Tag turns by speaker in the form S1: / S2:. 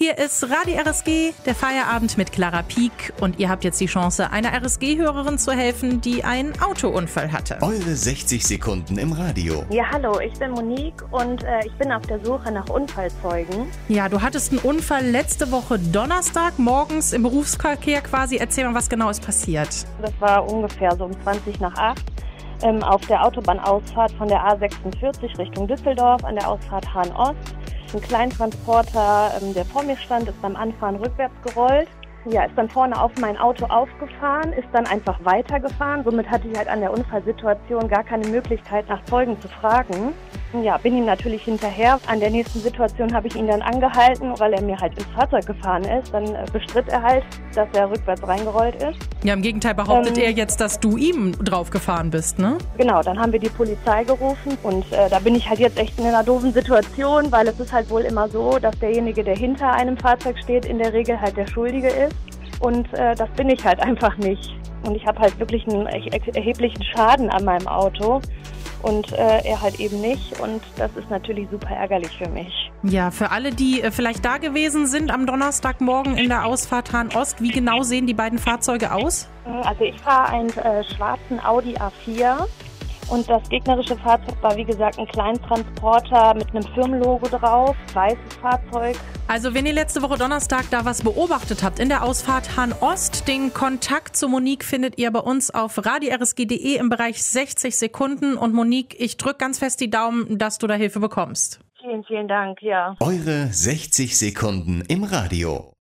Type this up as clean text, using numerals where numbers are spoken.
S1: Hier ist Radio RSG, der Feierabend mit Clara Pieck und ihr habt jetzt die Chance, einer RSG-Hörerin zu helfen, die einen Autounfall hatte.
S2: Eure 60 Sekunden im Radio.
S3: Ja, hallo, ich bin Monique und ich bin auf der Suche nach Unfallzeugen.
S1: Ja, du hattest einen Unfall letzte Woche Donnerstag morgens im Berufsverkehr quasi. Erzähl mal, was genau ist passiert.
S3: Das war ungefähr so um 20 nach 8 auf der Autobahnausfahrt von der A46 Richtung Düsseldorf an der Ausfahrt Hahn-Ost. Ein Kleintransporter, der vor mir stand, ist beim Anfahren rückwärts gerollt. Ja, ist dann vorne auf mein Auto aufgefahren, ist dann einfach weitergefahren. Somit hatte ich halt an der Unfallsituation gar keine Möglichkeit, nach Zeugen zu fragen. Ja, bin ihm natürlich hinterher. An der nächsten Situation habe ich ihn dann angehalten, weil er mir halt ins Fahrzeug gefahren ist. Dann bestritt er halt, dass er rückwärts reingerollt ist.
S1: Ja, im Gegenteil behauptet er jetzt, dass du ihm drauf gefahren bist, ne?
S3: Genau, dann haben wir die Polizei gerufen und da bin ich halt jetzt echt in einer doofen Situation, weil es ist halt wohl immer so, dass derjenige, der hinter einem Fahrzeug steht, in der Regel halt der Schuldige ist. Und das bin ich halt einfach nicht. Und ich habe halt wirklich einen erheblichen Schaden an meinem Auto und er halt eben nicht. Und das ist natürlich super ärgerlich für mich.
S1: Ja, für alle, die vielleicht da gewesen sind am Donnerstagmorgen in der Ausfahrt Hahn-Ost, wie genau sehen die beiden Fahrzeuge aus?
S3: Also ich fahre einen schwarzen Audi A4. Und das gegnerische Fahrzeug war, wie gesagt, ein Kleintransporter mit einem Firmenlogo drauf, weißes Fahrzeug.
S1: Also wenn ihr letzte Woche Donnerstag da was beobachtet habt in der Ausfahrt Hahn-Ost, den Kontakt zu Monique findet ihr bei uns auf radiorsg.de im Bereich 60 Sekunden. Und Monique, ich drücke ganz fest die Daumen, dass du da Hilfe bekommst.
S3: Vielen, vielen Dank, ja.
S2: Eure 60 Sekunden im Radio.